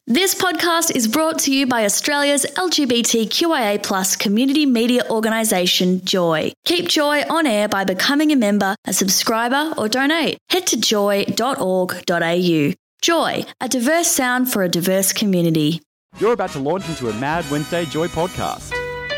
This podcast is brought to you by Australia's LGBTQIA+ community media organisation, Joy. Keep Joy on air by becoming a member, a subscriber or donate. Head to joy.org.au. Joy, a diverse sound for a diverse community. You're about to launch into a Mad Wednesday Joy podcast.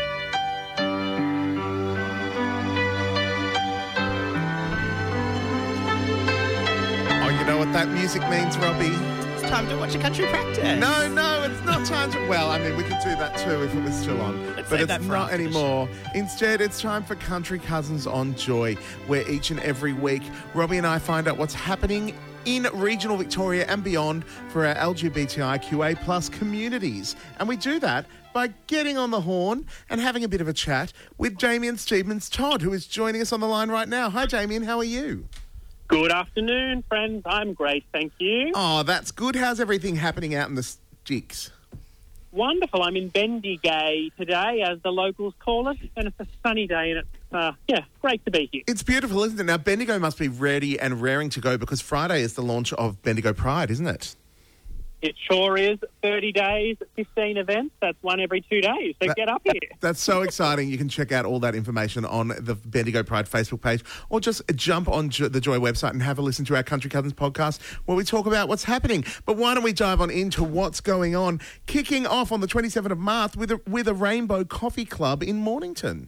Oh, you know what that music means, Robbie? It's time to watch a country practice. No, it's not time to... Well, I mean, we could do that too if it was still on. Let's but save it's that for not after the anymore. Instead, it's time for Country Cousins on Joy, where each and every week, Robbie and I find out what's happening in regional Victoria and beyond for our LGBTIQA+ communities. And we do that by getting on the horn and having a bit of a chat with Damien Stephens-Todd, who is joining us on the line right now. Hi, Damien. How are you? Good afternoon, friends. I'm great, thank you. Oh, that's good. How's everything happening out in the sticks? Wonderful. I'm in Bendigo today, as the locals call it, and it's a sunny day, and it's, great to be here. It's beautiful, isn't it? Now, Bendigo must be ready and raring to go because Friday is the launch of Bendigo Pride, isn't it? It sure is. 30 days, 15 events. That's one every 2 days. So get up here. That's so exciting. You can check out all that information on the Bendigo Pride Facebook page or just jump on the Joy website and have a listen to our Country Cousins podcast where we talk about what's happening. But why don't we dive on into what's going on, kicking off on the 27th of March with a Rainbow Coffee Club in Mornington.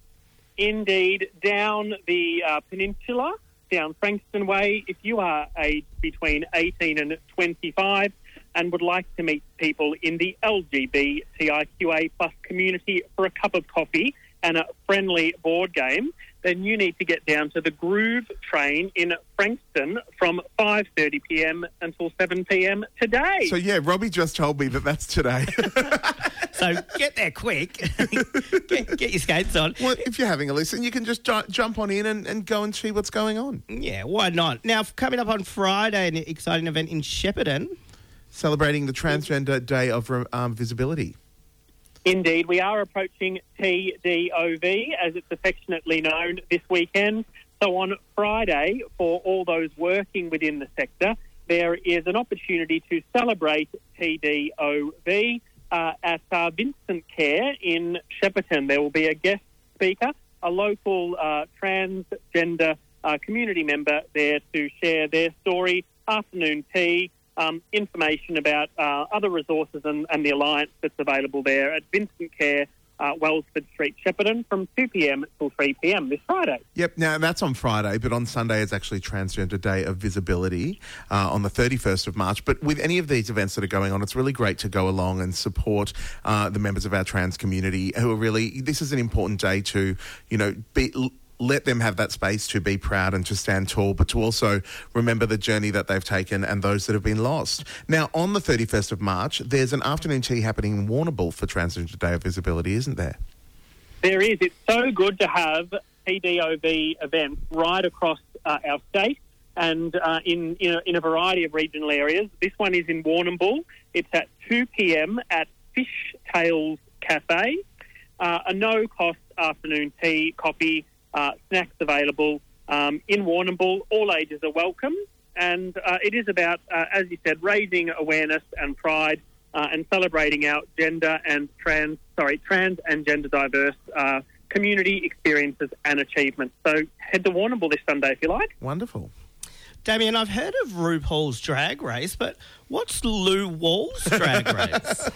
Indeed. Down the peninsula, down Frankston Way, if you are aged between 18 and 25, and would like to meet people in the LGBTIQA+ community for a cup of coffee and a friendly board game, then you need to get down to the Groove train in Frankston from 5:30 p.m. until 7 p.m. today. So, yeah, Robbie just told me that that's today. So get there quick. get your skates on. Well, if you're having a listen, you can just jump on in and go and see what's going on. Yeah, why not? Now, coming up on Friday, an exciting event in Shepparton. Celebrating the Transgender Day of Visibility. Indeed, we are approaching TDOV, as it's affectionately known, this weekend. So on Friday, for all those working within the sector, there is an opportunity to celebrate TDOV at Vincent Care in Shepparton. There will be a guest speaker, a local transgender community member there to share their story, afternoon tea, information about other resources and the alliance that's available there at Vincent Care, Wellsford Street, Shepparton, from 2 p.m. till 3 p.m. this Friday. Yep, now that's on Friday, but on Sunday it's actually Transgender Day of Visibility on the 31st of March. But with any of these events that are going on, it's really great to go along and support the members of our trans community who are really, this is an important day to, let them have that space to be proud and to stand tall, but to also remember the journey that they've taken and those that have been lost. Now, on the 31st of March, there's an afternoon tea happening in Warrnambool for Transgender Day of Visibility, isn't there? There is. It's so good to have TDOV events right across our state and in a variety of regional areas. This one is in Warrnambool. It's at 2 p.m. at Fish Tales Cafe. A no-cost afternoon tea, coffee, snacks available in Warrnambool. All ages are welcome, and it is about, as you said, raising awareness and pride and celebrating our trans and gender diverse community experiences and achievements. So head to Warrnambool this Sunday if you like. Wonderful. Damien, I've heard of RuPaul's Drag Race, but what's Lou Wall's Drag Race?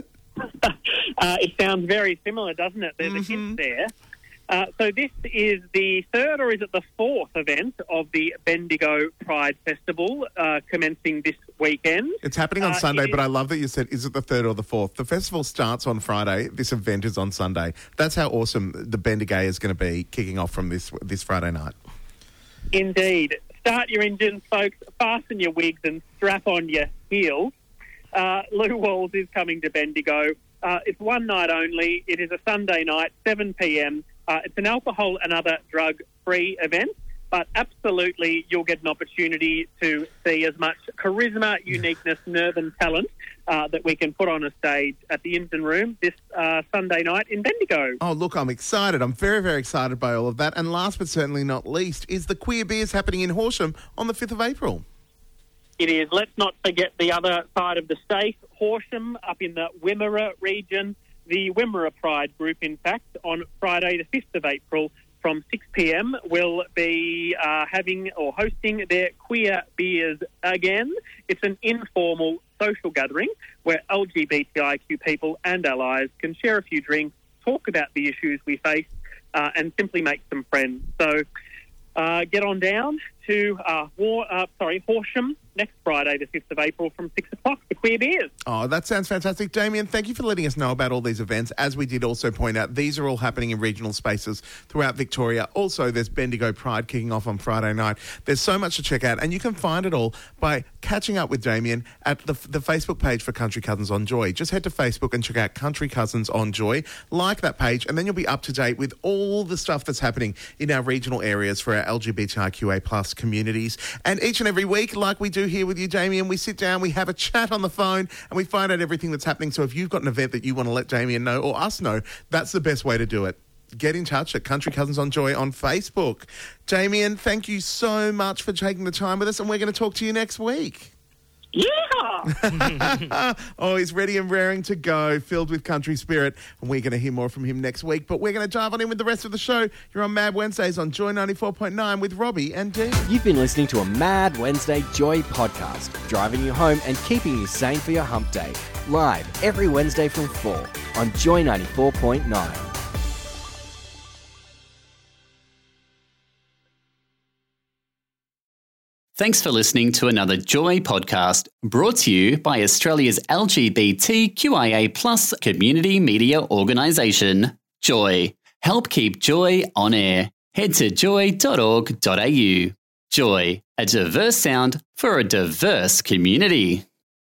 It sounds very similar, doesn't it? There's a hint there. So this is the third, or is it the fourth event of the Bendigo Pride Festival commencing this weekend? It's happening on Sunday, but I love that you said, is it the third or the fourth? The festival starts on Friday. This event is on Sunday. That's how awesome the Bendigo is going to be kicking off from this Friday night. Indeed. Start your engines, folks. Fasten your wigs and strap on your heels. Lou Walls is coming to Bendigo. It's one night only. It is a Sunday night, 7 p.m. It's an alcohol and other drug-free event, but absolutely you'll get an opportunity to see as much charisma, uniqueness, nerve and talent that we can put on a stage at the Impton Room this Sunday night in Bendigo. Oh, look, I'm excited. I'm very, very excited by all of that. And last but certainly not least is the Queer Beers happening in Horsham on the 5th of April. It is. Let's not forget the other side of the state. Horsham up in the Wimmera region. The Wimmera Pride group, in fact, on Friday the 5th of April from 6 p.m. will be having or hosting their Queer Beers again. It's an informal social gathering where LGBTIQ people and allies can share a few drinks, talk about the issues we face, and simply make some friends. So get on down to Horsham next Friday, the 5th of April from 6 o'clock for Queer Beers. Oh, that sounds fantastic. Damien, thank you for letting us know about all these events. As we did also point out, these are all happening in regional spaces throughout Victoria. Also, there's Bendigo Pride kicking off on Friday night. There's so much to check out, and you can find it all by catching up with Damien at the Facebook page for Country Cousins on Joy. Just head to Facebook and check out Country Cousins on Joy. Like that page, and then you'll be up to date with all the stuff that's happening in our regional areas for our LGBTIQA plus communities. And each and every week, like we do here with you, Damien, we sit down, we have a chat on the phone, and we find out everything that's happening. So if you've got an event that you want to let Damien know or us know, that's the best way to do it. Get in touch at Country Cousins on Joy on Facebook. Damien, thank you so much for taking the time with us, and we're going to talk to you next week. Yeah! Oh, he's ready and raring to go, filled with country spirit, and we're going to hear more from him next week. But we're going to dive on in with the rest of the show. You're on Mad Wednesdays on Joy 94.9 with Robbie and Dean. You've been listening to a Mad Wednesday Joy podcast, driving you home and keeping you sane for your hump day. Live every Wednesday from 4 on Joy 94.9. Thanks for listening to another Joy podcast brought to you by Australia's LGBTQIA+ community media organisation, Joy. Help keep Joy on air. Head to joy.org.au. Joy, a diverse sound for a diverse community.